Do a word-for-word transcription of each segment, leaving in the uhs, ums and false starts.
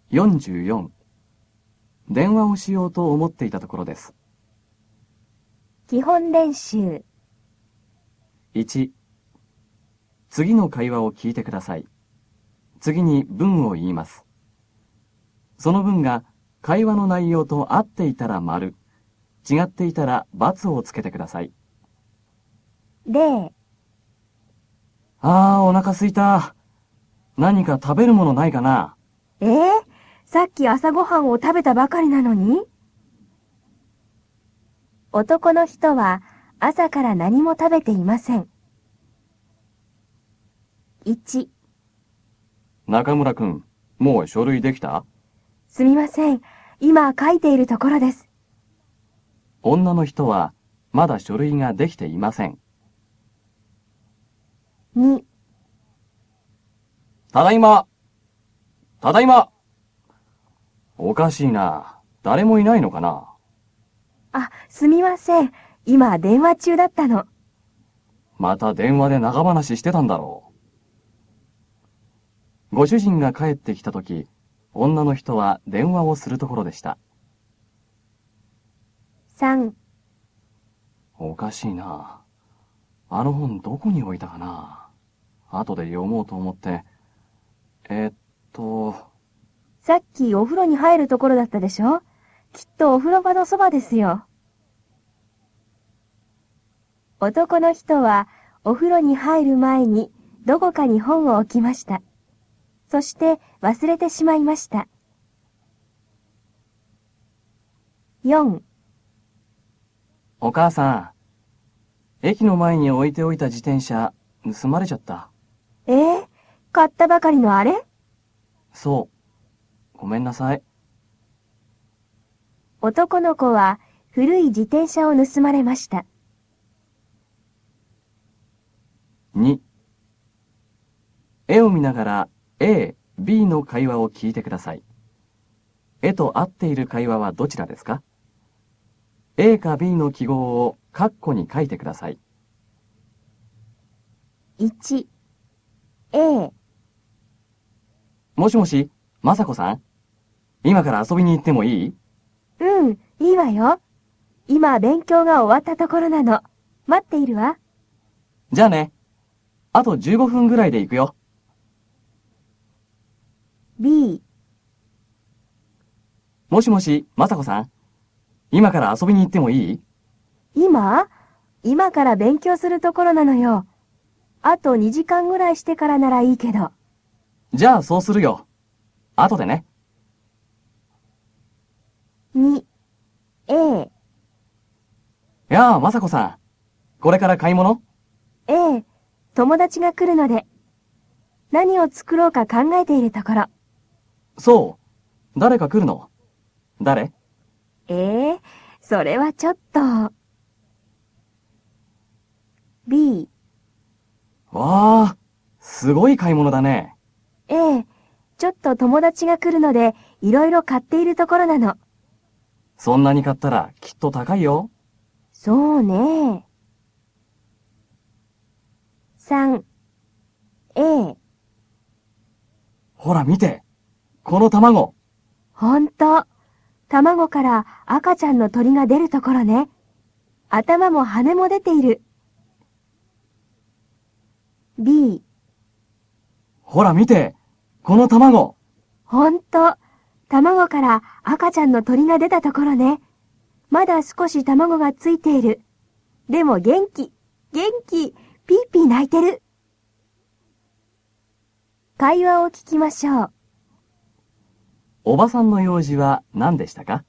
よんじゅうよん、電話をしようと思っていたところです。 基本練習。 いち、次の会話を聞いてください。次に文を言います。その文が会話の内容と合っていたら丸、違っていたら×をつけてください。 れい、 あー、お腹すいた。何か食べるものないかな？ えー、さっき朝ごはんを食べたばかりなのに？男の人は朝から何も食べていません。いち、 中村くん、もう書類できた？ すみません。今書いているところです。 女の人はまだ書類ができていません。 に、 ただいま。ただいま。おかしいな。誰もいないのかな？ あ、すみません。今電話中だったの。 また電話で長話してたんだろう。ご主人が帰ってきたとき、女の人は電話をするところでした。 さん、 おかしいな。あの本どこに置いたかな。後で読もうと思って。えーっと。 さっきお風呂に入るところだったでしょ？きっとお風呂場のそばですよ。男の人はお風呂に入る前にどこかに本を置きました。そして忘れてしまいました。よん、 お母さん、駅の前に置いておいた自転車、盗まれちゃった。 えー、買ったばかりのあれ？ そう。ごめんなさい。 男の子は古い自転車を盗まれました。 に、絵を見ながら A、B の会話を聞いてください。絵と合っている会話はどちらですか？ A か B の記号をカッコに書いてください。 いち、A、 もしもし、まさこさん？今から遊びに行ってもいい？ うん、いいわよ。今勉強が終わったところなの。待っているわ。 じゃあね。あとじゅうごふんぐらいで行くよ。 B、 もしもし、まさこさん？今から遊びに行ってもいい？ 今？今から勉強するところなのよ。あとにじかんぐらいしてからならいいけど。 じゃあそうするよ。後でね。 に、A、 やあ、まさこさん。これから買い物？ ええ、友達が来るので。何を作ろうか考えているところ。 そう。誰か来るの？誰？ ええ、それはちょっと。B、 わあ、すごい買い物だね。 ええ、ちょっと友達が来るので、いろいろ買っているところなの。 そんなに買ったらきっと高いよ。 そうね。さん、A、 ほら見て。この卵。 ほんと。卵から赤ちゃんの鳥が出るところね。頭も羽も出ている。B、 ほら見て。この卵。 ほんと。卵から赤ちゃんの鳥が出たところね。まだ少し卵がついている。でも元気、元気、ピーピー泣いてる。会話を聞きましょう。 おばさんの用事は何でしたか？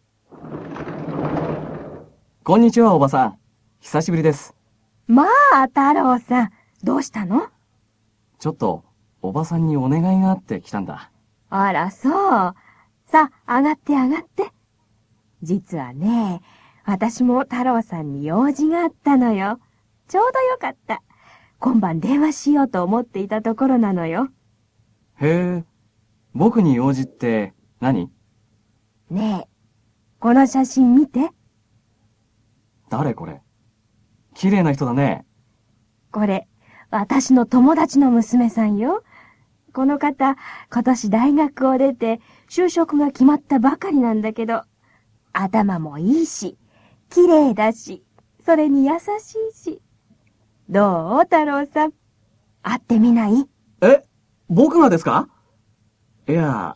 こんにちは、おばさん。久しぶりです。 まあ、太郎さん、どうしたの？ ちょっと、おばさんにお願いがあって来たんだ。 あら、そう。さあ、上がって上がって。実はね、私も太郎さんに用事があったのよ。ちょうどよかった。今晩電話しようと思っていたところなのよ。 へえ、僕に用事って何？ ねえ、この写真見て。 誰これ？綺麗な人だね。 これ、私の友達の娘さんよ。 この方、今年大学を出て就職が決まったばかりなんだけど、頭もいいし、綺麗だし、それに優しいし。どう太郎さん。会ってみない？ え、僕がですか？いや、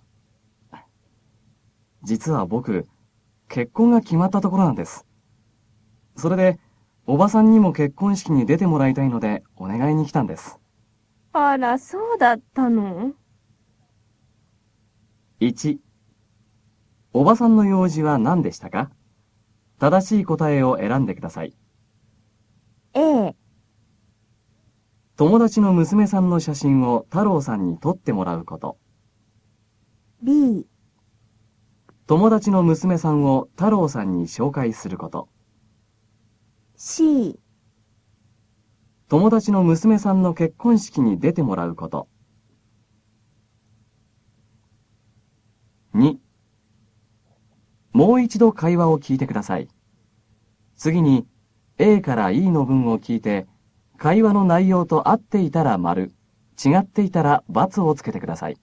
実は僕、結婚が決まったところなんです。それで、おばさんにも結婚式に出てもらいたいので、お願いに来たんです。 あら、そうだったの？ いち、おばさんの用事は何でしたか？正しい答えを選んでください。 A、 友達の娘さんの写真を太郎さんに撮ってもらうこと。 B、 友達の娘さんを太郎さんに紹介すること。 C、 友達の娘さんの結婚式に出てもらうこと。に、もう一度会話を聞いてください。次に A から E の文を聞いて、会話の内容と合っていたら丸、違っていたら×をつけてください。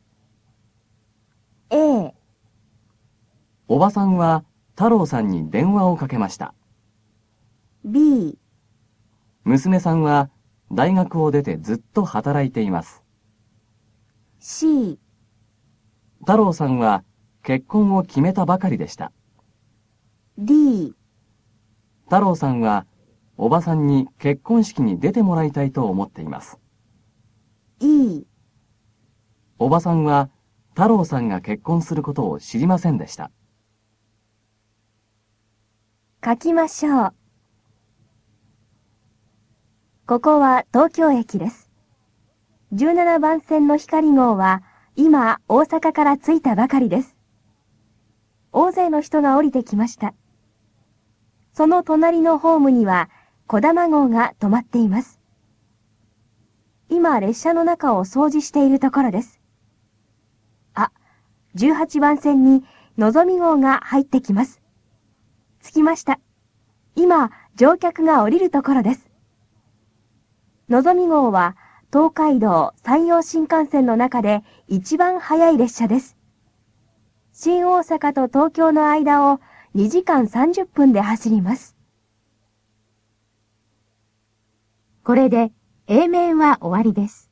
A、 おばさんは太郎さんに電話をかけました。 B、 娘さんは大学を出てずっと働いています。 C、 太郎さんは結婚を決めたばかりでした。 D、 太郎さんはおばさんに結婚式に出てもらいたいと思っています。 E、 おばさんは太郎さんが結婚することを知りませんでした。 書きましょう。ここは東京駅です。じゅうななばん線のひかり号は今大阪から着いたばかりです。大勢の人が降りてきました。その隣のホームにはこだま号が止まっています。今列車の中を掃除しているところです。あ、じゅうはちばん線にのぞみ号が入ってきます。着きました。今乗客が降りるところです。のぞみ号は東海道山陽新幹線の中で一番早い列車です。新大阪と東京の間をにじかんさんじゅっぷんで走ります。これで A 面は終わりです。